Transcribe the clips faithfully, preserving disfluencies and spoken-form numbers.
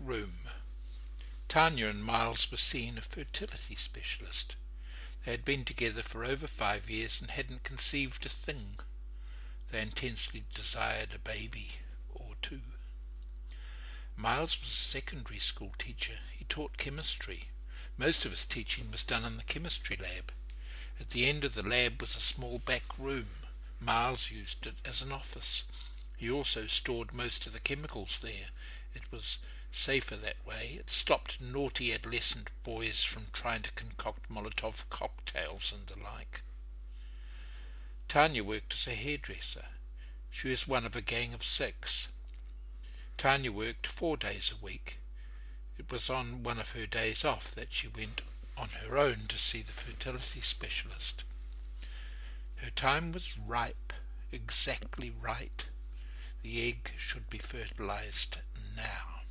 room. Tanya and Miles were seeing a fertility specialist. They had been together for over five years and hadn't conceived a thing. They intensely desired a baby or two. Miles was a secondary school teacher. He taught chemistry. Most of his teaching was done in the chemistry lab. At the end of the lab was a small back room. Miles used it as an office. He also stored most of the chemicals there. It was safer that way. It stopped naughty adolescent boys from trying to concoct Molotov cocktails and the like. Tanya worked as a hairdresser. She was one of a gang of six. Tanya worked four days a week. It was on one of her days off that she went on her own to see the fertility specialist. Her time was ripe, exactly right. The egg should be fertilized now.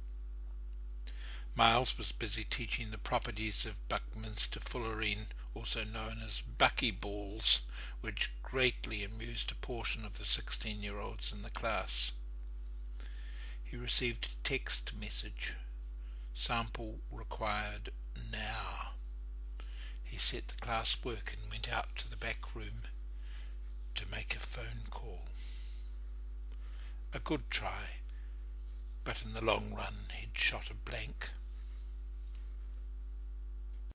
Miles was busy teaching the properties of Buckminster fullerene, also known as buckyballs, which greatly amused a portion of the sixteen-year-olds in the class. He received a text message. Sample required now. He set the class work and went out to the back room to make a phone call. A good try, but in the long run he'd shot a blank.